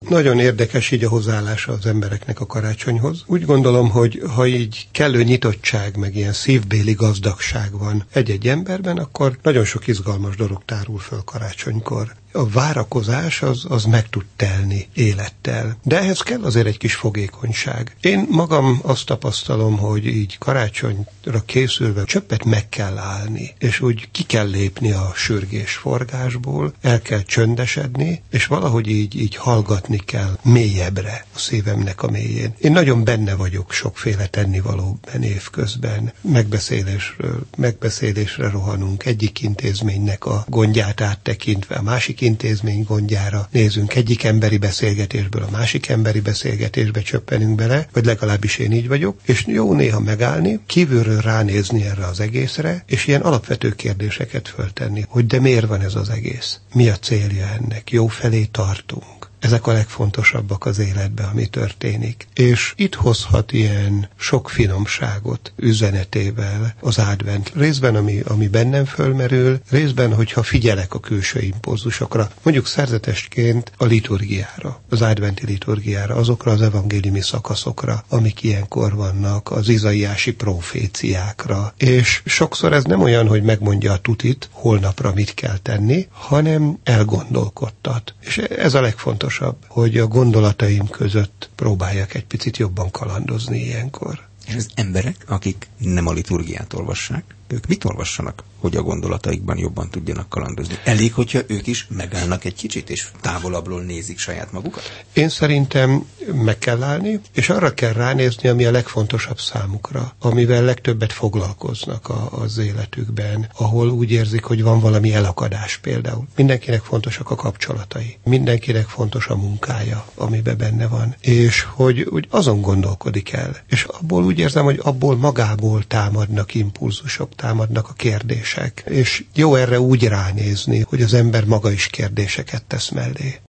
Nagyon érdekes így a hozzáállása az embereknek a karácsonyhoz. Úgy gondolom, hogy ha így kellő nyitottság, meg ilyen szívbéli gazdagság van egy-egy emberben, akkor nagyon sok izgalmas dolog tárul föl karácsonykor. A várakozás az meg tud telni élettel. De ehhez kell azért egy kis fogékonyság. Én magam azt tapasztalom, hogy így karácsonyra készülve csöppet meg kell állni, és úgy ki kell lépni a sürgés forgásból, el kell csöndesedni, és valahogy így hallgatni kell mélyebbre a szívemnek a mélyén. Én nagyon benne vagyok sokféle tennivalóban évközben. Megbeszélésre rohanunk, egyik intézménynek a gondját áttekintve, a másik intézmény gondjára nézünk, egyik emberi beszélgetésből a másik emberi beszélgetésbe csöppenünk bele, vagy legalábbis én így vagyok, és jó néha megállni, kívülről ránézni erre az egészre, és ilyen alapvető kérdéseket föltenni, hogy de miért van ez az egész? Mi a célja ennek? Jó felé tartunk? Ezek a legfontosabbak az életben, ami történik. És itt hozhat ilyen sok finomságot üzenetével az advent. Részben, ami bennem fölmerül, részben, hogyha figyelek a külső impulzusokra, mondjuk szerzetesként a liturgiára, az adventi liturgiára, azokra az evangéliumi szakaszokra, amik ilyenkor vannak, az izaiási proféciákra. És sokszor ez nem olyan, hogy megmondja a tutit, holnapra mit kell tenni, hanem elgondolkodtat. És ez a legfontosabb, hogy a gondolataim között próbáljak egy picit jobban kalandozni ilyenkor. És az emberek, akik nem a liturgiát olvassák, ők mit olvassanak, hogy a gondolataikban jobban tudjanak kalandozni? Elég, hogyha ők is megállnak egy kicsit, és távolabbról nézik saját magukat? Én szerintem meg kell állni, és arra kell ránézni, ami a legfontosabb számukra, amivel legtöbbet foglalkoznak az életükben, ahol úgy érzik, hogy van valami elakadás például. Mindenkinek fontosak a kapcsolatai, mindenkinek fontos a munkája, amiben benne van, és hogy azon gondolkodik el. És abból úgy érzem, hogy abból magából támadnak impulzusok, támadnak a kérdések. És jó erre úgy ránézni, hogy az ember maga is kérdéseket tesz mellé.